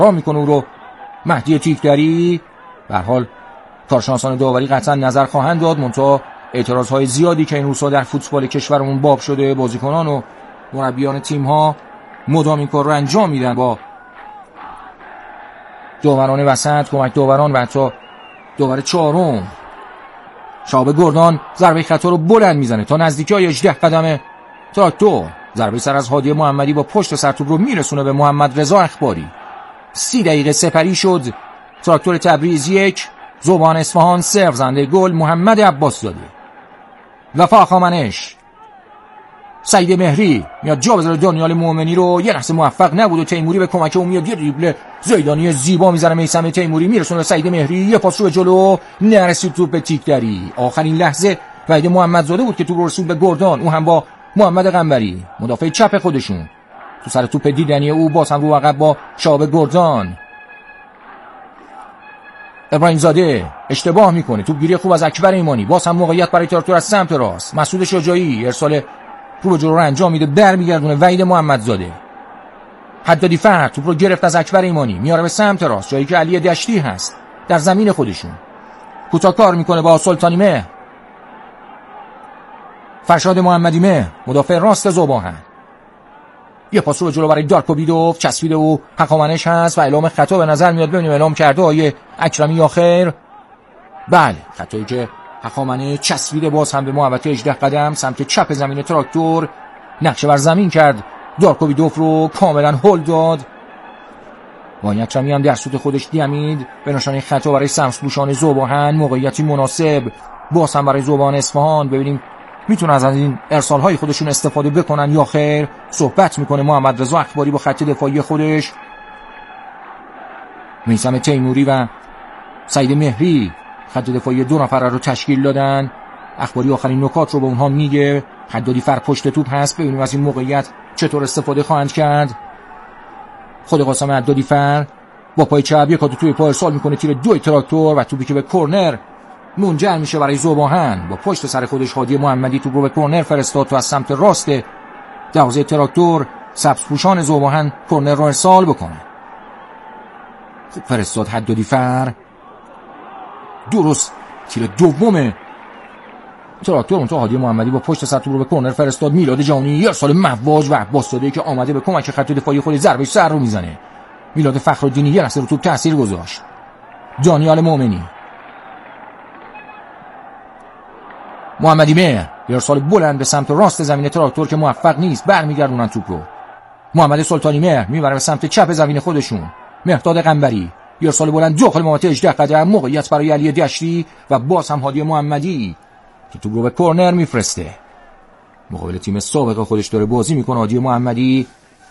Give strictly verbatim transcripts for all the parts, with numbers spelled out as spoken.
را میکنه او رو مهدی تیکدری. به هر حال کارشناسان داوری قطعا نظر خواهند داد، منتها اعتراضهای زیادی که این روزها در فوتبال کشورمون باب شده، بازیکنان و مربیان تیم‌ها مدام این کار رو انجام میدن با داوران وسط، کمک داوران و حتی داور چهارم. شهاب گردان ضربه خطا رو بلند میزنه تا نزدیکی هجده قدم تراکتور. ضربه سر از هادی محمدی با پشت سر توپ رو میرسونه به محمد رضا اخباری. سی دقیقه سپری شد. تراکتور تبریز یک، ذوبان اصفهان صفر. زنده گل محمد عباس زاده. وفا خامنش، سعید مهری میاد جا بذاره دانیال مومنی رو، یه لحظه موفق نبود و تیموری به کمک اون میاد، یه دریبل زیدانی زیبا میزنه میثم تیموری، میرسونه سعید مهری، یه پاس رو به جلو، نرسید توپ به تیکدری. آخرین لحظه وحید محمدزاده بود که توپ رو رسوند به گردان، او هم با محمد قنبری مدافع چپ خودشون. تو سر توپ دیدنی او باز هم رو عقب با شهاب گردان. ابراهیم زاده اشتباه میکنه، توپ گیری خوب از اکبر ایمانی، باز هم موقعیت برای تراکتور از سمت راست. مسعود شجاعی ارسال رو به جلو رو انجام میده، برمیگردونه وحید محمدزاده. حدادی فرد توپ رو گرفت از اکبر ایمانی، میاره به سمت راست جایی که علی دشتی هست در زمین خودشون. کوتاه کار میکنه با سلطانی مهر. فرشاد محمدی مهر مدافع راست ذوبان، یه پاس رو به جلو برای دارکوبیدوف، چسبیده و حقامنش هست و اعلام خطا به نظر میاد. ببینیم اعلام کرده آیه اکرمی یا خیر. بله، خطایی که حقامنه چسبیده باز هم به محوطه هجده قدم سمت چپ زمین تراکتور، نقشه بر زمین کرد، دارکوبیدوف رو کاملا هل داد. وای اکرمی هم در سوت خودش دمید به نشانه خطا برای سمسبوشان ذوبان. موقعیتی مناسب باز هم برای ذوبان اصفهان. ببینیم میتونه از این ارسال های خودشون استفاده بکنن یا خیر. صحبت میکنه محمد رضا اخباری با خط دفاعی خودش. میثم تیموری و سعید مهری خط دفاعی دو نفره رو تشکیل دادن. اخباری آخرین نکات رو به اونها میگه. حدادی فر پشت توپ هست، ببینیم از این موقعیت چطور استفاده خواهند کرد. خود قاسم حدادی فر با پای چپ یک کات توی پا ارسال میکنه تیر دو تراکتور و توپی که به کرنر منجر میشه برای ذوبان. با پشت سر خودش هادی محمدی توپ رو به کرنر فرستاد تو از سمت راست دروازه تراکتور. سبزپوشان ذوبان کرنر رو ارسال بکنه. خوب فرستاد حدادی فر، درست تیر دوم تراکتور. اون تو هادی محمدی با پشت سر توپ رو به کرنر فرستاد. میلاد جانی ارسال مواج و عباس زاده که آمده به کمک خط دفاعی خودش ضربه سر رو میزنه. میلاد فخرالدینی یه لحظه رو توپ تاثیر گذاشت. دانیال مومنی، محمدی مهر ارسال بلند به سمت راست زمین تراکتور که موفق نیست، برمیگردونن توپ رو. محمد سلطانی مهر میبره به سمت چپ زمین خودشون. مهرداد قنبری ارسال بلند داخل محوطه هجده قدم، موقعیت برای علی دشتی و باز هم هادی محمدی که توپ رو به کرنر میفرسته. مقابل تیم سابق خودش داره بازی میکنه. هادی محمدی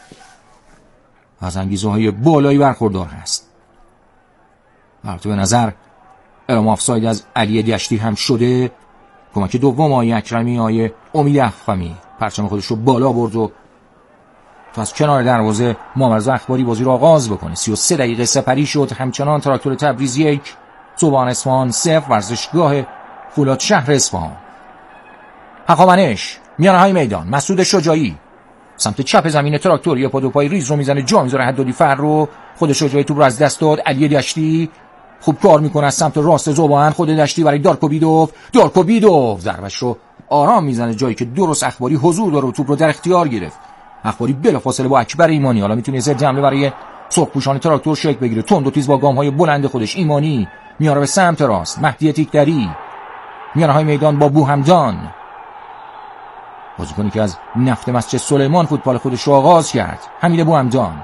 از انگیزه‌های بالایی برخوردار هست. البته به نظر اعلام آفساید از علی دشتی هم شده. کمک دوم آیه اکرمی آیه امید افخمی پرچم خودش رو بالا برد و تا از کنار دروازه محمد اخباری بازی رو آغاز بکنه. سی و سه دقیقه سپری شد. همچنان تراکتور تبریز یک، ذوبان اصفهان صفر. ورزشگاه فولاد شهر اصفهان. حقامنش میانه های میدان، مسعود شجاعی سمت چپ زمین تراکتور یه پا دو پای ریز رو میزنه، جا میذاره حدادی فر رو. خود شجاعی توپ رو از دست داد. علی دشتی خوب کار میکنه از سمت راست ذوبان. خود دشتی برای دارکوبیدوف، دارکوبیدوف ضربش رو آرام میزنه جایی که درست اخباری حضور داره و توپ رو در اختیار گرفت. اخباری بلافاصله با اکبر ایمانی حالا میتونه زد حمله برای سرخپوشان تراکتور شکل بگیره. تند و تیز با گام‌های بلند خودش ایمانی میاره به سمت راست. مهدی تیکدری میانه های میدان با بوهمدان، بازیکنی که از نفت مسجد سلیمان فوتبال خودش رو آغاز کرد. حمید بوهمدان،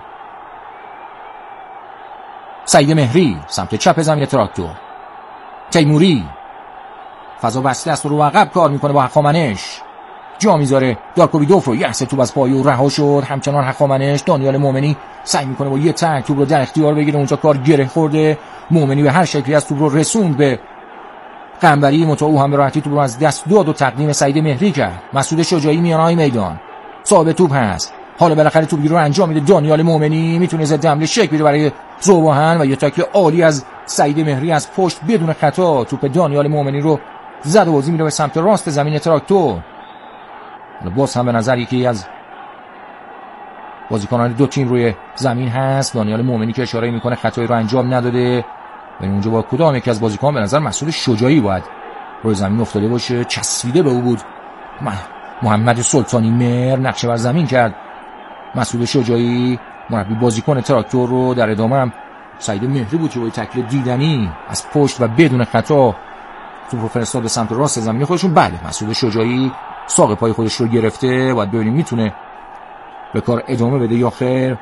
سعید مهری سمت چپ زمین تراکتور. تیموری فضا بسته است و رو عقب کار میکنه با حقامنش، جا میذاره دارکوبیدوف رو. یه توپ از پای او رها شد. همچنان حقامنش. دانیال مومنی سعی میکنه با یه تک توپ رو در اختیار بگیره، اونجا کار گره خورده. مومنی به هر شکلی از توپ رو رسوند به قنبری، متو او هم به راحتی توپ رو از دست داد و تقدیم سعید مهری کرد. مسعود شجاعی میانهای میدان صاحب توپ هست. حالا بالاخره توپگیری رو انجام میده. دانیال مومنی میتونه ضد حمله شکل بده برای ذوبان و یه تاکل عالی از سعید مهری از پشت بدون خطا. توپ دانیال مومنی رو زد و بازی میره به سمت راست زمین تراکتور. باز هم به نظر یکی از بازیکنان دو تیم روی زمین هست. دانیال مومنی که اشاره میکنه خطایی رو انجام نداده. یعنی اونجا با کدام یکی از بازیکنان به نظر مسعود شجاعی باید روی زمین افتاده باشه، چسبیده به او بود. محمد سلطانی مهر نقشه بر زمین کرد. مسعود شجاعی مربی بازیکن تراکتور رو در ادامه هم سعید مهری بود که با تکل دیدنی از پشت و بدون خطا توپ فرستاد به سمت راست زمین خودشون. بله مسعود شجاعی ساق پای خودش رو گرفته، باید ببینیم میتونه به کار ادامه بده یا خیر.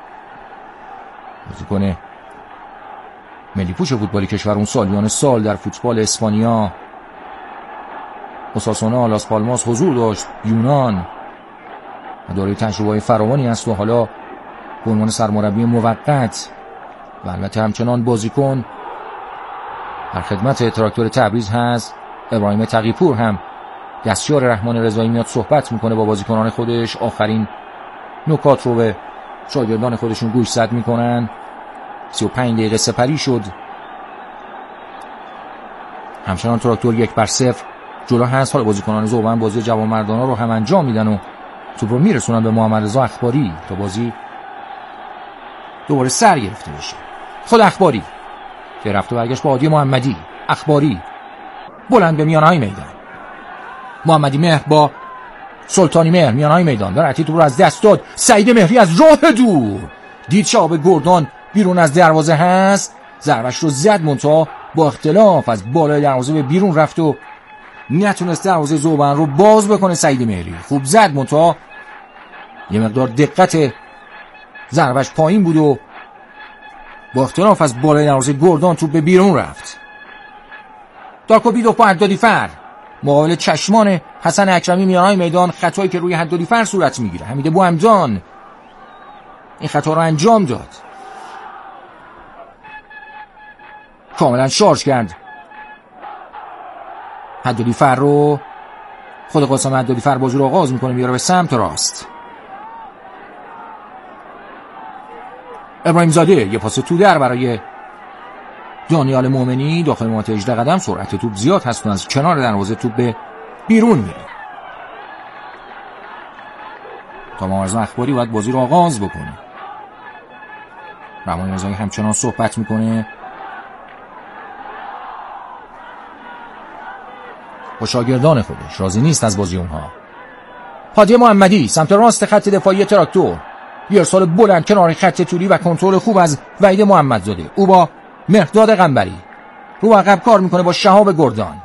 بازیکن ملی پوش فوتبال کشور اون سالیان سال در فوتبال اسپانیا، اوساسونا، لاس پالماس حضور داشت، یونان، دارای تجربه‌های فراوانی است و حالا به عنوان سرمربی موقت و البته همچنان بازیکن در خدمت تراکتور تبریز هست. ابراهیم تقی‌پور هم دستیار رحمان رضایی میاد صحبت میکنه با بازیکنان خودش، آخرین نکات رو به شاگردان خودشون گوشزد میکنن. سی و پنج دقیقه سپری شد. همچنان تراکتور یک بر صفر جلو هست. حالا بازیکنان زوبن بازی جوانمردانه رو هم انجام میدن و توپ رو میرسونن به محمد رضا اخباری تا بازی دوباره سر گرفته بشه. خود اخباری که رفت و برگشت با عادی محمدی. اخباری بلند به میانهای میدان. محمدی مهر با سلطانی مهر میانهای میدان. برعتی توپ رو از دست داد. سعید مهری از راه دور دید شهاب گردان بیرون از دروازه هست. ضربش رو زد منتها با اختلاف از بالای دروازه به بیرون رفت و نتونست دروازه زوبن رو باز بکنه. سعید مهری خوب زد منتها یه مقدار دقت ضربش پایین بود و با اختلاف از بالای دروازه گردان توپ به بیرون رفت. دارکو بیدوف با حدادی فر مقابل چشمان حسن اکرمی میانهای میدان. خطایی که روی حدادی فر صورت میگیره. حمید بوهمدان این خطا رو انجام داد. کاملا شارژ کرد حدادی فر رو. خود قاسم حدادی فر بازی رو آغاز میکنه، میاره به سمت راست. ابراهیم زاده یه پاس تو در برای دانیال مومنی داخل محوطه هجده قدم. سرعت توپ زیاد هست و از کنار دروازه توپ به بیرون میره. تا محمد اخباری باید بازی رو آغاز بکنه. رحمان رضایی همچنان صحبت میکنه با شاگردان خودش، راضی نیست از بازی اونها. هادی محمدی سمت راست خط دفاعی تراکتور. یه ارسال بلند کنار خط طولی و کنترل خوب از وحید محمدزاده. او با مهرداد قنبری رو عقب کار میکنه با شهاب گردان.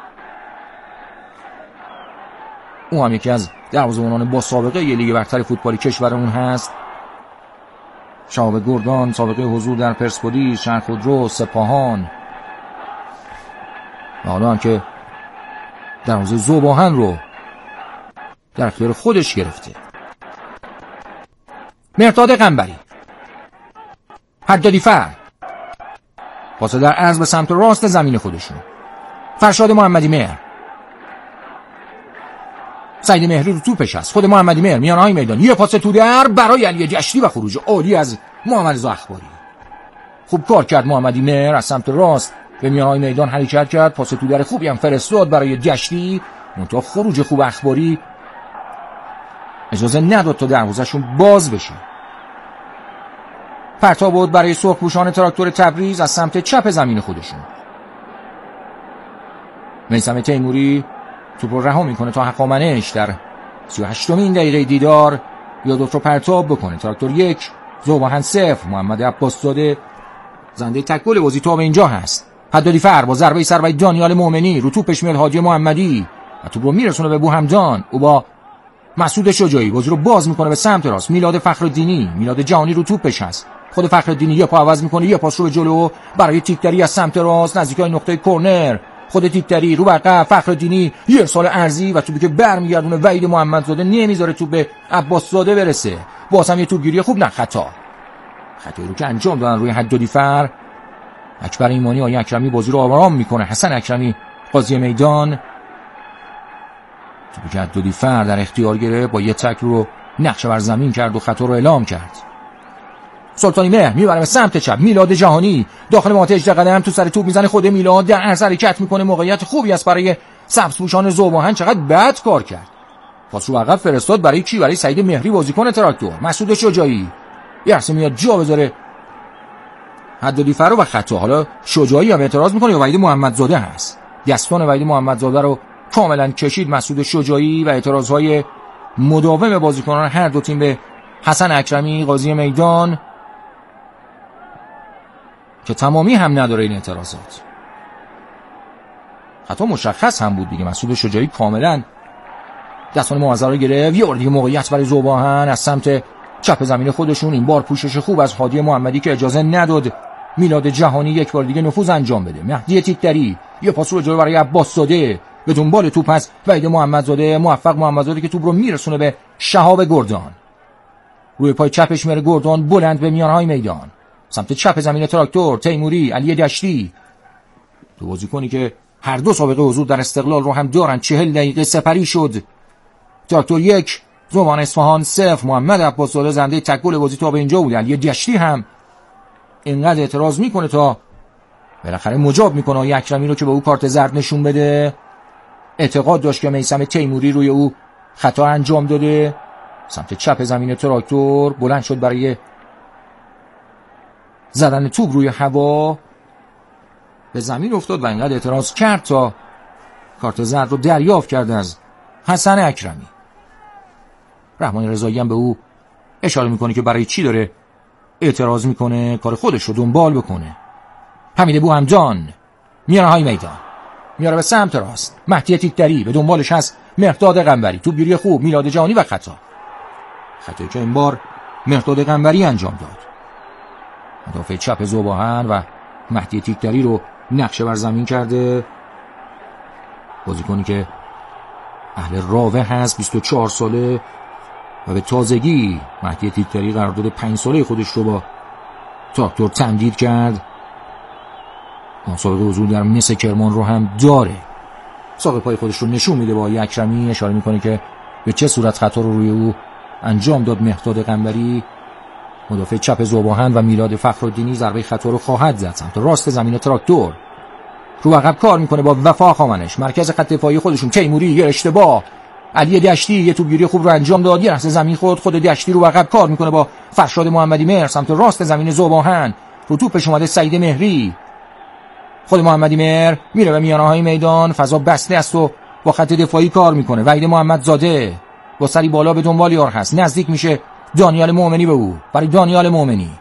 او هم یکی از دروازه‌بانان با سابقه یه لیگ برتر فوتبال کشورمون هست. شهاب گردان سابقه حضور در پرسپولیس، شهرخودرو، سپاهان و حالا هم که دروازه زوباهن رو در اختیار خودش گرفته. مهرداد قنبری، حدادی فر پاس در عرض به سمت راست زمین خودشون. فرشاد محمدی مهر، سعید مهری رو توپش هست. خود محمدی مهر میانهای میدان. یه پاس تو در برای علی جشتی و خروج عالی از محمد رضا اخباری. خوب کار کرد محمدی مهر، از سمت راست به میانهای میدان حرکت کرد. پاس تو در خوبی هم فرستاد برای جشتی، منتها خروج خوب اخباری اجازه نداد تا دروازه‌شون باز بشه. پرتاب بود برای سرخپوشان تراکتور تبریز از سمت چپ زمین خودشون. میثم تیموری توپ رو رها میکنه تا حقامنش در سی و هشتمین دقیقه دیدار بیاد رو پرتاب بکنه. تراکتور یک زوباهن صفر. محمد عباسزاده زنده تک گل بازی تا به اینجا هست. حدادی فر با ضربه سر و دانیال مومنی رو توپش میاد هادی محمدی و توپ رو میرسونه به بوهمدان. او با مسعود شجاعی بازی رو باز میکنه به سمت راست. میلاد فخرالدینی، میلاد جهانی رو توپش هست. خود فخرالدینی یه پا عوض میکنه، یه پاس رو به جلو برای تیکدری از سمت راست نزدیکای نقطه کرنر. خود تیکدری رو برقه، فخرالدینی یه ارسال ارضی و توپی که برمیگردونه وحید محمدزاده نمیذاره توپ به عباسزاده برسه. باز هم یه توپگیری خوب، نه خطا. خطایی رو که انجام دادن روی حدادی فر. اکبر ایمانی آقای اکرمی بازی رو آرام میکنه. حسن اکرمی قاضی میدان توپی که حدادی فر در اختیار گرفت با یه تکل رو نقشه بر زمین کرد و خطا رو اعلام کرد. سلطانی مهر میبره به سمت چپ. میلاد جهانی داخل محوطه هجده قدم تو سر توپ میزنه. خود میلاد در عرض حرکت میکنه. موقعیت خوبی است برای سبزپوشان زوباهن. چقدر بد کار کرد پاس رو عقب فرستاد برای کی؟ برای سعید مهری بازیکن تراکتور. مسعود شجاعی یه لحظه میاد جا بذاره حدادی فرو و خطا. حالا شجاعی هم اعتراض میکنه یا وحید محمدزاده هست؟ دستان وحید محمدزاده رو کاملا کشید مسعود شجاعی و اعتراضهای مداوم بازیکنان هر دو تیم به حسن اکرمی قاضی میدان که تمامی هم نداره. این اعتراضات خطا مشخص هم بود دیگه. مسعود شجاعی کاملا دستان معذر رو گرفت. یه بار دیگه موقعیت برای ذوباهن از سمت چپ زمین خودشون. این بار پوشش خوب از هادی محمدی که اجازه نداد میلاد جهانی یک بار دیگه نفوذ انجام بده. مهدی تیکدری یه پاس رو جلو برای عباس زاده به دنبال توپ است. وحید محمدزاده موفق محمدزاده که توپ رو میرسونه به شهاب گردان. روی پای چپش میره گردان بلند به میانهای میدان سمت چپ زمین تراکتور. تیموری، علی دشتی، دو بازیکنی که هر دو سابقه حضور در استقلال رو هم دارن. چهل دقیقه سپری شد. تراکتور یک، ذوباهن اصفهان صفر. محمد عباس زاده زنده تک گل بازی تا به اینجا بود. علی دشتی هم اینقدر اعتراض میکنه تا بالاخره مجاب میکنه آقای اکرمی رو که به او کارت زرد نشون بده. اعتقاد داشت که میثم تیموری روی او خطا انجام داده. سمت چپ زمین تراکتور بلند شد برای زدن توپ روی هوا، به زمین افتاد و اینقدر اعتراض کرد تا کارت زرد رو دریافت کرد از حسن اکرمی. رحمان رضایی هم به او اشاره میکنه که برای چی داره اعتراض میکنه، کار خودش رو دنبال بکنه. حمید بوهمجان میانهای میدان میاره به سمت راست. مهدی تیکدری به دنبالش هست مهرداد قنبری. توپ گیری خوب میلاد جهانی و خطا. خطایی که این بار مهرداد قنبری انجام داد. مدافع چپ ذوباهن و مهدی تیکدری رو نقشه بر زمین کرده. بازیکنی که اهل راوه هست، بیست و چهار ساله و به تازگی مهدی تیکدری قرارداد پنج ساله خودش رو با تراکتور تمدید کرد. سابقه حضور در مس کرمان رو هم داره. ساق پای خودش رو نشون میده با اکرمی. اشاره میکنه که به چه صورت خطا رو روی او انجام داد. مهرداد قنبری مدافع چپ ذوباهن و میلاد فخرالدینی ضربه خطا رو خواهد زد. سمت راست زمین تراکتور رو عقب کار میکنه با وفا خامنش. مرکز خط دفاعی خودشون تیموری یه اشتباه. علی دشتی یه توپگیری خوب رو انجام داد. یه لحظه زمین خود خود دشتی رو عقب کار میکنه با فرشاد محمدی مهر. سمت راست زمین ذوباهن رو توپش اومده سعید مهری. خود محمدی مهر میره به میانه‌های میدان. فضا بسته است و با خط دفاعی کار میکنه. وحید محمدزاده با سری بالا به دنبال یار هست. نزدیک میشه دانیال مومنی به او. برای دانیال مومنی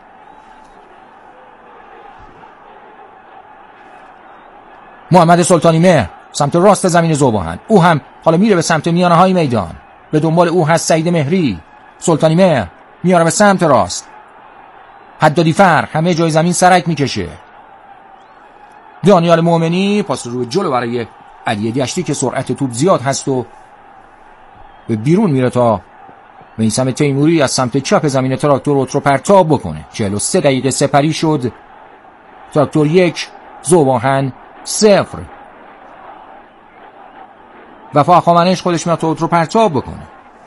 محمد سلطانی مهر سمت راست زمین ذوباهن. او هم حالا میره به سمت میانه‌های میدان. به دنبال او هست سعید مهری. سلطانی مهر میاره به سمت راست. حدادی فر همه جای زمین سرک میکشه. دانیال مومنی پاس روی جلو برای علی دشتی که سرعت توپ زیاد هست و به بیرون میره تا میثم تیموری از سمت چپ زمین تراکتور رو پرتاب بکنه. چهل و سه دقیقه سپری شد. تراکتور یک، ذوباهن صفر. وفا خامنش خودش میاد تو رو پرتاب بکنه.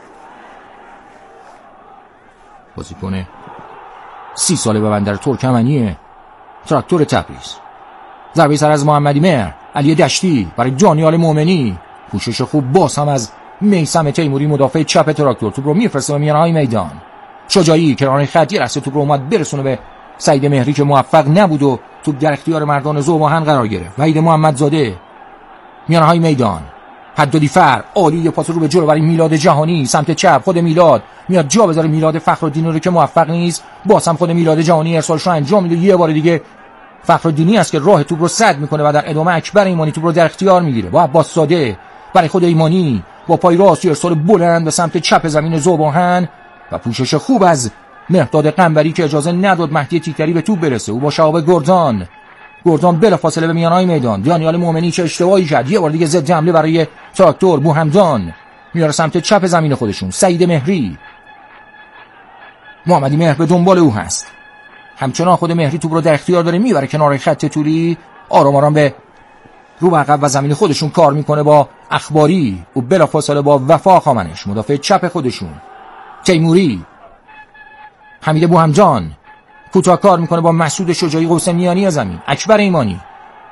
بازیکن سی ساله به بندر ترکمنی تراکتور تبریز. ضربه سر از محمدی مهر. علی دشتی برای دانیال مومنی. پوشش خوب باز هم از میثم تیموری مدافع چپ تراکتور. توپ رو میفرسته به میانهای میدان. شجاعی کنار خط یه لحظه توپ رو اومد برسونه به سعید مهری که موفق نبود و توپ در اختیار مردان ذوباهن قرار گرفت. وحید محمدزاده میانهای میدان. حدادی فر عالی پاس رو به جلو برای میلاد جهانی. سمت چپ خود میلاد میاد جا بذاره میلاد فخرالدینی رو که موفق نیست. باز هم خود میلاد جهانی ارسالش رو انجام میده. یه بار دیگه فخرالدینی است که راه توپ رو سد میکنه و در ادامه اکبر ایمانی توپ رو در اختیار میگیره. با عباس زاده برای خود ایمانی با پای راست ارسال بلند به سمت چپ زمین ذوباهن و پوشش خوب از مهرداد قنبری که اجازه نداد مهدی تیکدری به توپ برسه. او با شهاب گردان گردان بلافاصله به میانهای میدان. دانیال مومنی چه اشتباهی کرد. یه بار دیگه ضد حمله برای تراکتور. بوهمدان میاره سمت چپ زمین خودشون. سعید مهری. محمدی مهر به دنبال او هست. همچنان خود مهری توپ رو در اختیار داره میبره کنار خط طولی. آرام آرام به رو عقب و زمین خودشون کار میکنه با اخباری. او بلافاصله با وفا خامنش مدافع چپ خودشون. تیموری. حمید بوهمجان کوتاه کار میکنه با مسعود شجاعی قوس میانی زمین. اکبر ایمانی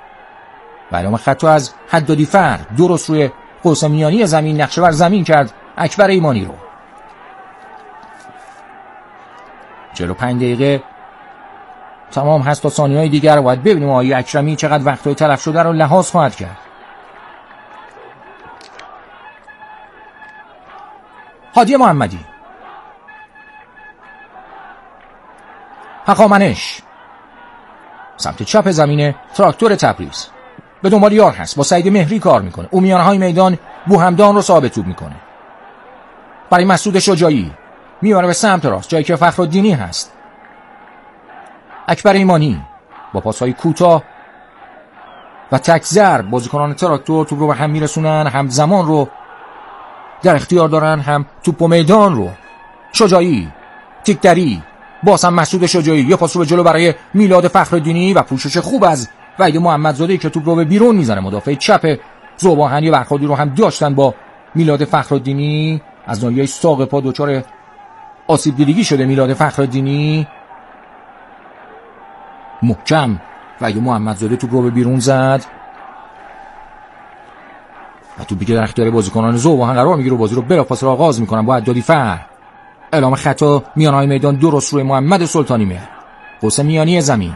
و علامه خطا از حدادی فر درست روی قوس میانی زمین نقشه بر زمین کرد. اکبر ایمانی رو. چهل و پنج دقیقه تمام هست تا ثانیه‌های دیگر رو باید ببینیم آقای اکرمی چقدر وقت‌های تلف شده رو لحاظ خواهد کرد. هادی محمدی، هخامنش سمت چپ زمین تراکتور تبریز به دنبال یار هست، با سعید مهری کار میکنه. او میانهای میدان بوهمدان رو صاحب توپ میکنه برای مسعود شجاعی، میبره به سمت راست جایی که فخرالدینی هست. اکبر ایمانی با پاسهای کوتاه و تکزر بازیکنان تراکتور توپ رو به هم میرسونن، هم زمان رو در اختیار دارن هم توپ و میدان رو. شجاعی، تیکدری، باز هم مسعود شجاعی، یه پاس رو به جلو برای میلاد فخرالدینی و پوشش خوب از وحید محمدزاده که توپ رو به بیرون میزنه. مدافع چپ ذوب‌آهن یه برخوردی رو هم داشتن با میلاد فخرالدینی، از ناحیه ساق پا دچار آسیب دیدگی شده میلاد فخرالدینی. محکم وحید محمدزاده توپ رو به بیرون زد و توپی که در اختیار بازیکنان ذوب‌آهن قرار میگیره و بازی رو بلافاصله آغاز میکنن با عدادی فر. اعلام خطا میانهای میدان درست روی محمد سلطانی مهر. قوس میانی زمین،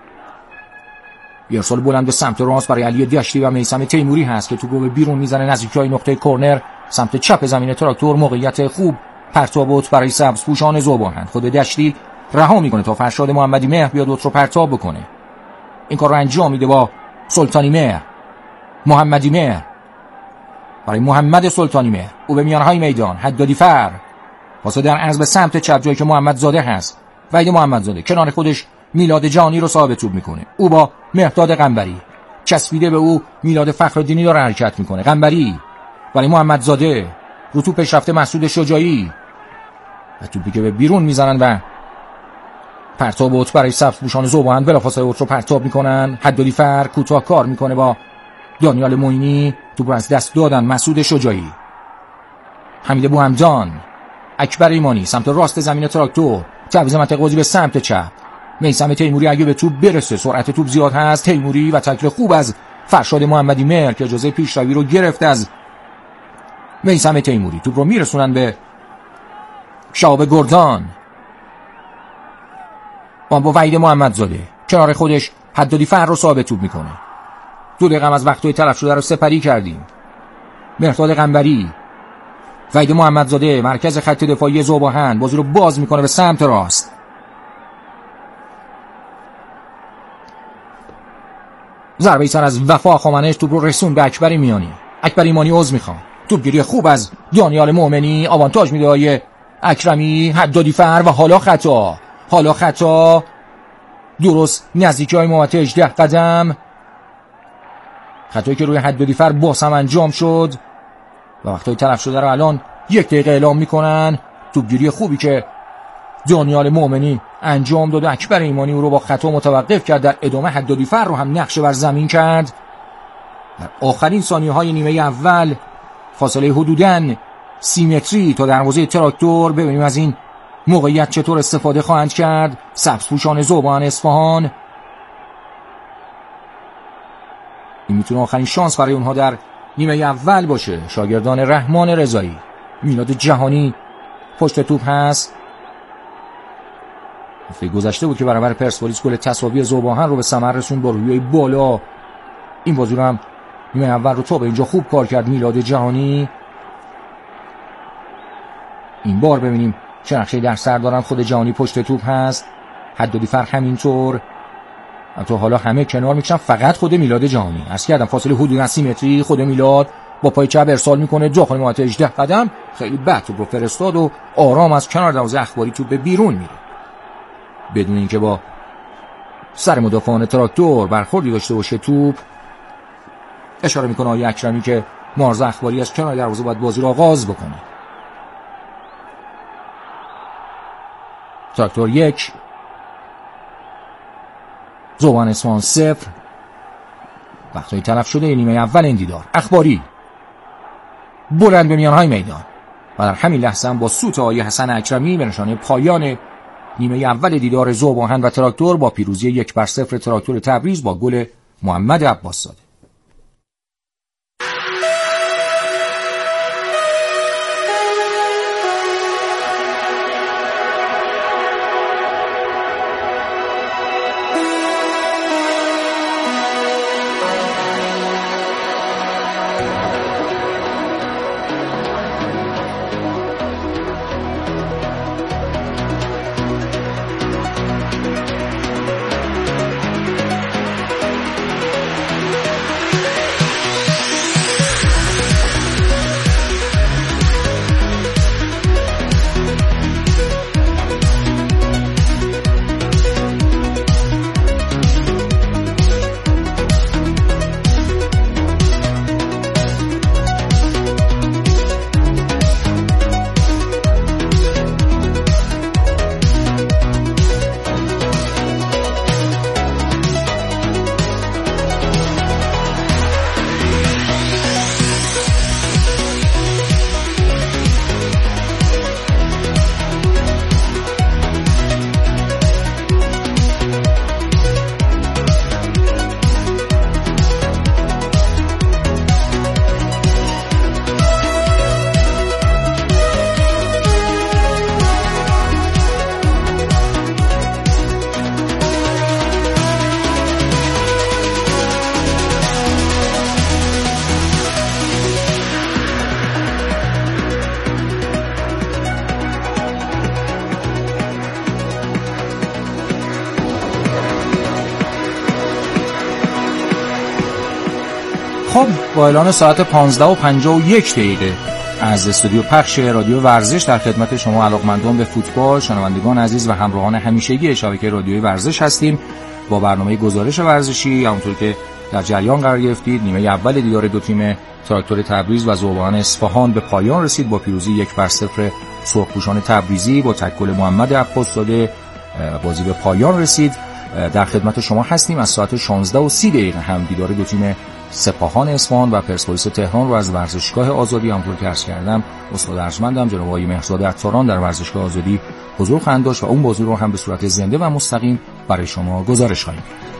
ارسال بلند به سمت راست برای علی دشتی و میثم تیموری هست که توپ رو به بیرون میزنه نزدیکی نقطه کرنر سمت چپ زمین تراکتور. موقعیت خوب پرتابوت برای سبزپوشان ذوب‌آهن. خود دشتی رها میکنه تا فرشاد محمدی مهر بیاد اوت رو پرتاب بکنه. این کار رو انجام میده با سلطانی مهر. محمدی مهر برای محمد سلطانی مهر، او به میانهای میدان حدادی فر، پاس در عرض به سمت چپ جایی که محمدزاده هست. وحید محمدزاده کنار خودش میلاد جهانی رو صاحب توپ میکنه. او با مهرداد قنبری چسبیده به او میلاد فخرالدینی داره حرکت میکنه. قنبری برای محمدزاده، رو توپ پیشرفته مسعود شجاعی و توپی که به بیرون میزنن و پرتاب اوت برای سبزپوشان ذوب‌آهن. بلافاصله اوت رو پرتاب میکنن. حدادی فر کوتاه کار میکنه با دانیال معینی، توپ رو از دست دادن. مسعود شجاعی، حمید بوهمدان، اکبر ایمانی سمت راست زمین تراکتور، تعویض منطقه بازی به سمت چپ. میثم تیموری اگه به توپ برسه، سرعت توپ زیاد هست. تیموری و تکل خوب از فرشاد محمدی مهر که اجازه پیشروی رو گرفت از میثم تیموری. توپ رو میرسونن به شهاب گردان. اون با وحید محمدزاده کنار خودش حدادی فر رو صاحب توپ میکنه. دو دقیقه از وقت‌های تلف شده رو سپری کردیم. مهرداد قنبری، وحید محمدزاده مرکز خط دفاعی ذوب‌آهن بازی رو باز میکنه به سمت راست. ضربه سر از وفا هخامنش توپ رو رسون به اکبر ایمانی. اکبر ایمانی عذر میخواد. توپگیری خوب از دانیال مومنی، آوانتاژ میده آقای اکرمی. حدادی فر و حالا خطا. حالا خطا درست نزدیکی های محوطه هجده قدم. خطایی که روی حدادی فر باز هم انجام شد و وقتای تلف شده رو الان یک دقیقه اعلام میکنن. توپگیری خوبی که دانیال مومنی انجام داد. اکبر ایمانی او رو با خطا متوقف کرد. در ادامه حدادی فر رو هم نقشه بر زمین کرد. در آخرین ثانیه های نیمه اول، فاصله حدوداً سی متری تا دروازه تراکتور، ببینیم از این موقعیت چطور استفاده خواهند کرد سبزپوشان ذوب‌آهن اصفهان. این میتونه آخرین شانس برای اونها در نیمه اول باشه. شاگردان رحمان رضایی، میلاد جهانی پشت توپ هست. هفته گذشته بود که برابر پرسپولیس گل تساوی ذوب‌آهن رو به ثمر رسوند با روحیه بالا. این بازی رو هم نیمه اول رو تا به اینجا خوب کار کرد میلاد جهانی. این بار ببینیم چه نقشه‌ای در سر دارن. خود جهانی پشت توپ هست، حدادی فر همینطور. تو حالا همه کنار میکشن، فقط خود میلاد جهانی. عرض کردم فاصله حدود سی متری. خود میلاد با پای چپ ارسال میکنه داخل محوطه هجده قدم. خیلی بد توپ رو فرستاد و آرام از کنار دروازه اخباری توپ به بیرون میره بدون اینکه با سر مدافعان تراکتور برخوردی داشته باشه. توپ اشاره میکنه آقای اکرمی که مارز اخباری از کنار دروازه باید بازی رو آغاز بکنه. تراکتور یک، ذوب‌آهن اصفهان صفر. وقتای تلف شده نیمه اول این دیدار. اخباری بلند به میانهای میدان و در همین لحظه هم با سوت آقای حسن اکرمی به نشانه پایان نیمه اول دیدار ذوب‌آهن و تراکتور با پیروزی یک بر صفر تراکتور تبریز با گل محمد عباس‌زاده. خب با اعلان ساعت پانزده و پنجاه و یک دقیقه از استودیو پخش رادیو ورزش در خدمت شما علاقمندان به فوتبال، شنوندگان عزیز و همراهان همیشگی شبکه رادیوی ورزش هستیم با برنامه گزارش ورزشی. همونطور که در جریان قرار گرفتید، نیمه اول دیدار دو تیم تراکتور تبریز و ذوباهن اصفهان به پایان رسید با پیروزی یک بر صفر سرخپوشان تبریزی. با تکل محمد عباس‌زاده بازی به پایان رسید. در خدمت شما هستیم. از ساعت شانزده و سی دقیقه هم دیدار دو تیم سپاهان اصفهان و پرسپولیس تهران رو از ورزشگاه آزادی، همونطور که عرض کردم استاد ارجمندم جناب آقای مهرزاد عطاران در ورزشگاه آزادی حضور خواهند داشت و اون بازی رو هم به صورت زنده و مستقیم برای شما گزارش خواهیم کرد.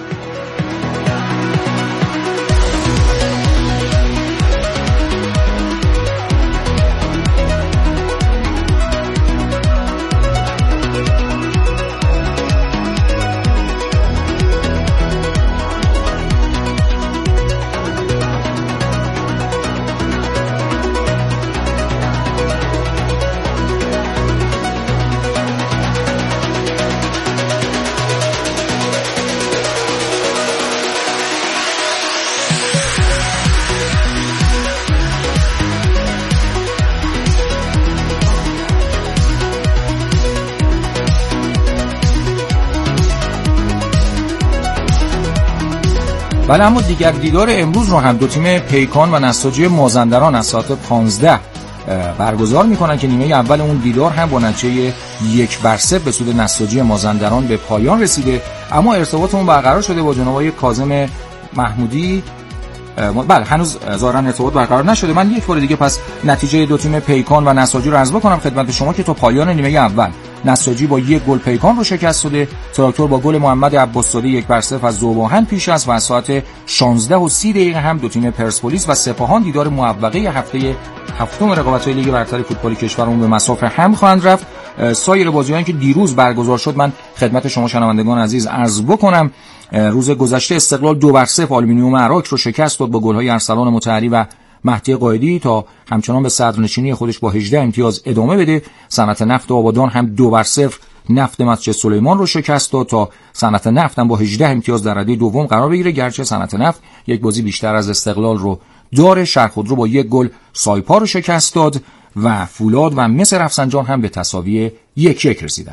بله، اما دیگر دیدار امروز رو هم دو تیم پیکان و نساجی مازندران از ساعت پانزده برگزار میکنن که نیمه اول اون دیدار هم با نتیجه یک بر صفر به سود نساجی مازندران به پایان رسیده. اما ارتباطمون برقرار شده با جناب آقای کاظم محمودی. بله، هنوز ظاهرا ارتباط برقرار نشده. من یک بار دیگه پس نتیجه دو تیم پیکان و نساجی رو عرض بکنم خدمت شما که تا پایان نیمه اول نساجی با یک گل پیکان رو شکست داده. تراکتور با گل محمد عباس‌زاده یک بر صفر از ذوباهن پیش است و از ساعت شانزده و سی دقیقه هم دو تیم پرسپولیس و سپاهان دیدار موقعه هفته هفتم رقابت‌های لیگ برتر فوتبال کشورمون به مسافه هم خواهند رفت. سایر بازی‌هایی که دیروز برگزار شد من خدمت شما شنوندگان عزیز عرض بکنم. روز گذشته استقلال دو بر صفر آلومینیوم عراق رو شکست داد با گل‌های ارسلان مطهری و مهدی قائدی تا همچنان به صدرنشینی خودش با هجده امتیاز ادامه بده. صنعت نفت آبادان هم دو بر صفر نفت مسجد سلیمان رو شکست داد تا صنعت نفت هم با هجده امتیاز در رده دوم قرار بگیره. گرچه صنعت نفت یک بازی بیشتر از استقلال رو داره. شهرخودرو با یک گل سایپا رو شکست داد و فولاد و مس رفسنجان هم به تساوی یک یک رسیدن.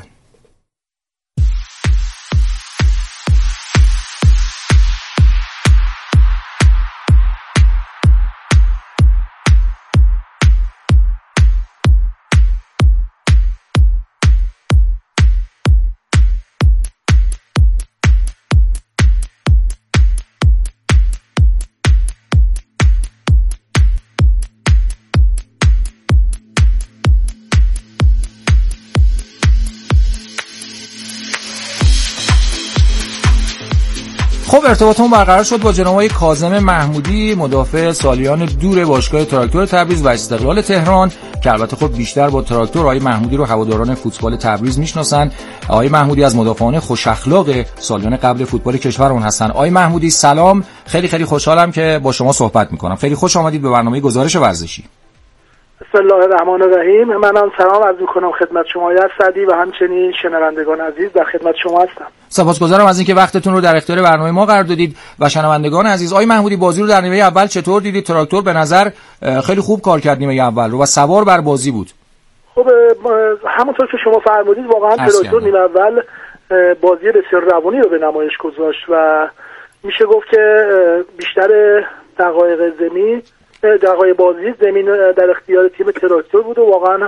خب ارتباطمون برقرار شد با جناب آقای کاظم محمودی، مدافع سالیان دور باشگاه تراکتور تبریز و استقلال تهران، که البته خب بیشتر با تراکتور آقای محمودی رو هواداران فوتبال تبریز میشناسن. آقای محمودی از مدافعان خوش اخلاق سالیان قبل فوتبال کشورمون هستن. آقای محمودی سلام، خیلی خیلی خوشحالم که با شما صحبت میکنم. خیلی خوش آمدید به برنامه گزارش ورزشی. بسم الله الرحمن الرحیم. منم سلام عرض می‌کنم خدمت شما یا سعدی و همچنین شنوندگان عزیز، در خدمت شما هستم. سپاسگزارم از اینکه وقتتون رو در اختیار برنامه ما قرار دادید. و شنوندگان عزیز، آقای محمودی بازی رو در نیمه اول چطور دیدید؟ تراکتور به نظر خیلی خوب کار کرد نیمه اول رو و سوار بر بازی بود. خب همونطور که شما فرمودید واقعا تراکتور نیمه اول بازی بسیار روانی رو به نمایش گذاشت و میشه گفت که بیشتر دقایق زمین دقایق بازی زمین در اختیار تیم تراکتور بود و واقعا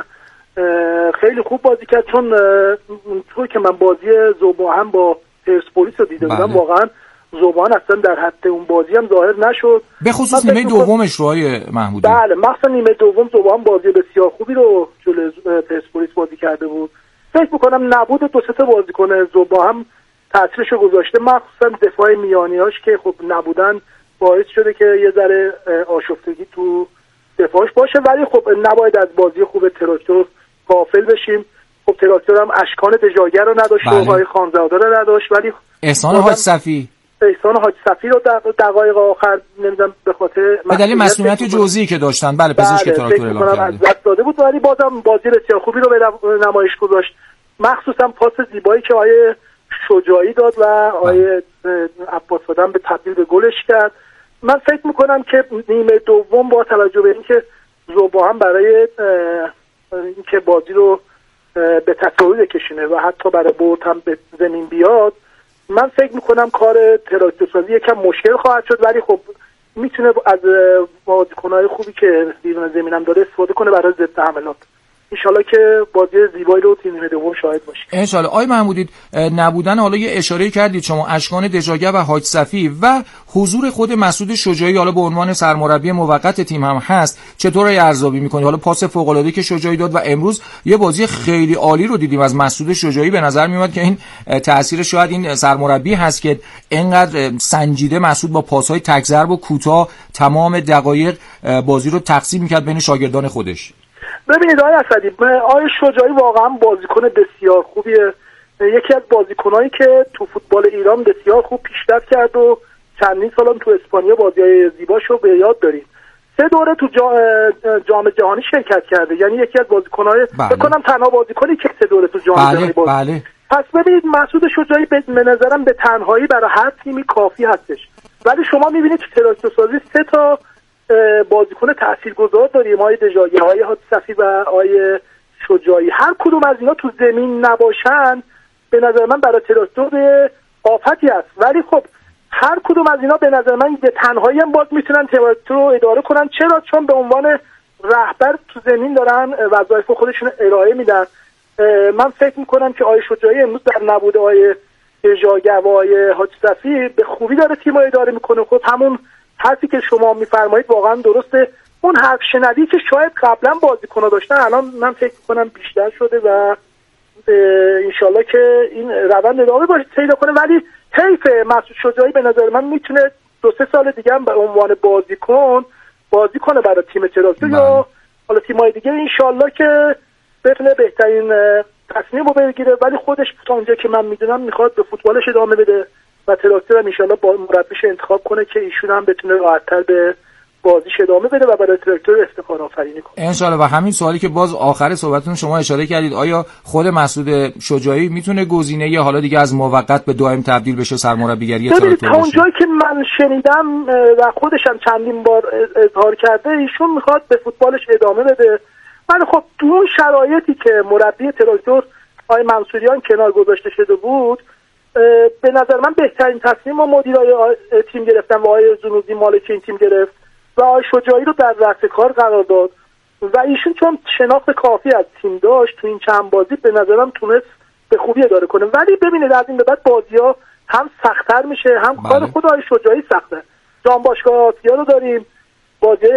خیلی خوب بازی کرد. چون اونطور که من بازی ذوباهن با پرسپولیس رو دیده بودم، واقعا ذوباهن اصلا در حد اون بازی هم ظاهر نشد، به خصوص نیمه دومش رو های محمودی. بله، مثلا نیمه دوم ذوباهن بازی بسیار خوبی رو جلوی پرسپولیس بازی کرده بود. فکر می‌کنم نبود دو سه تا بازیکن ذوباهن تاثیرش رو گذاشته، مخصوصا دفاع میانیاش که خب نبودن باعث شده که یه ذره آشفتگی تو دفاعش باشه. ولی خب نباید از بازی خوب تراکتور غافل بشیم. خب تراکتور هم اشکان دژاگر رو نداشت و آقای خانزاده رو نداشت، ولی احسان حاج صفی احسان حاج صفی رو در دقایق آخر نمیدونم به خاطر به دلیل مسئولیت جزئی که داشتن بله پزشک تراکتور اعلام کرده از دست داده بود، ولی بازم بازی بسیار خوبی رو به نمایش گذاشت، مخصوصا پاس زیبایی که آقای شجاعی داد و آقای عباس‌زاده به تبدیل به گلش کرد من فکر میکنم که نیمه دوم با توجه به اینکه زوبا هم برای اینکه بازی رو به تساوی بکشونه و حتی برای برد هم به زمین بیاد، من فکر میکنم کار تراکتورسازی یکم مشکل خواهد شد، ولی خب میتونه از بازیکن‌های خوبی که بیرون زمین هم داره استفاده کنه برای ضد حملات. انشالله که بازی زیبایی رو تیم نیمه دوم شاهد باشیم. انشالله. آقای محمودی، نبودن حالا یه اشاره کردید شما اشکان دژاگه و حاج صفی و حضور خود مسعود شجاعی حالا به عنوان سرمربی موقت تیم هم هست، چطور ارزیابی می‌کنید؟ حالا پاس فوق‌العاده که شجاعی داد و امروز یه بازی خیلی عالی رو دیدیم از مسعود شجاعی، به نظر میاد که این تأثیر شاید این سرمربی هست که اینقدر سنجیده مسعود با پاس‌های تک ضرب و کوتاه تمام دقایق بازی رو تقسیم می‌کرد بین شاگردان خودش. ببینید آقای اسدی، آقای شجاعی واقعا بازیکن بسیار خوبیه، یکی از بازیکنایی که تو فوتبال ایران بسیار خوب پیشرفت کرد و چندین سال تو اسپانیا بازی‌های زیباشو به یاد داریم. سه دوره تو جام جهانی شرکت کرده، یعنی یکی از بازیکن‌های فکر کنم تنها بازیکنی که سه دوره تو جام بله، جهانی بود. بله. پس ببینید مسعود شجاعی به نظرم به تنهایی برای هر تیمی کافی هستش، ولی شما می‌بینید که تراکتورسازی سه تا بازیکن تاثیرگذار داریم، آقای دژاگه، آقای حاج صفی و آقای شجاعی. هر کدوم از اینا تو زمین نباشن به نظر من برای تراکتور آفتی است، ولی خب هر کدوم از اینا به نظر من به تنهایی هم باز میتونن تراکتور رو اداره کنن. چرا؟ چون به عنوان رهبر تو زمین دارن وظایف خودشون ارائه میدن. من فکر میکنم که آقای شجاعی امروز در نبود آقای دژاگه و آقای حاج صفی به خوبی داره تیم رو اداره میکنه. خب همون حرفی که شما میفرمایید واقعا درسته، اون حرف شنوی که شاید قبلا بازیکن‌ها داشتن الان من فکر کنم بیشتر شده و انشالله که این روند ادامه باشه پیدا کنه. ولی حیف مسعود شجاعی به نظر من میتونه دو سه سال دیگه هم به عنوان بازیکن بازی کنه برای تیم تراکتور یا حالا تیم‌های دیگه، انشالله که بتونه بهترین تصمیم رو بگیره. ولی خودش تا اونجا که من میدونم میخواد به فوتبالش ادامه بده و تراکتور هم انشالله با مربیش انتخاب کنه که ایشون هم بتونه راحت‌تر به بازیش ادامه بده و برای تراکتور افتخار آفرینی کنه انشالله. و همین سوالی که باز آخر صحبتتون شما اشاره کردید، آیا خود مسعود شجاعی میتونه گزینه یا حالا دیگه از موقت به دائم تبدیل بشه سرمربیگری تراکتور؟ تا اونجایی که من شنیدم و خودش هم چندین بار اظهار کرده ایشون میخواد به فوتبالش ادامه بده، ولی خب تو اون شرایطی که مربی تراکتور آقای منصوریان کنار گذاشته شده بود، به نظر من بهترین تصمیم و مدیرای تیم گرفتن و آقای زنوزی مالک این تیم گرفت و آقای شجاعی رو در رأس کار قرار داد و ایشون چون شناخت کافی از تیم داشت تو این چند بازی به نظرم تونست به خوبی اداره کنه. ولی ببینید از این به بعد بازی‌ها هم سخت‌تر میشه، هم بله. کار خود آقای شجاعی سخته. جام باشگاه آسیا رو داریم، بازی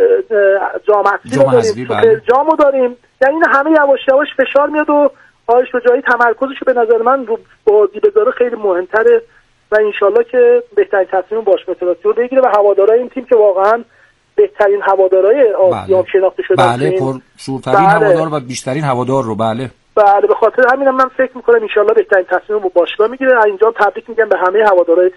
جام حذفی رو داریم، بله. جامو داریم، یعنی این همه یواش یواش فشار میاد و آقای شجاعی تمرکزش به نظر من رو بازی بذاره خیلی مهمتره و انشالله که بهترین تصمیم باشگاه تراکتور بگیره و هوادارهای این تیم که واقعا بهترین هوادارهای آسیا شناخته شدن، بله پر شورترین بله. هوادار و بیشترین هوادار رو بله بله به خاطر همینم من فکر میکنم انشالله بهترین تصمیم رو باشگاه میگیره. اینجا تبریک میگم به همه هوادارهای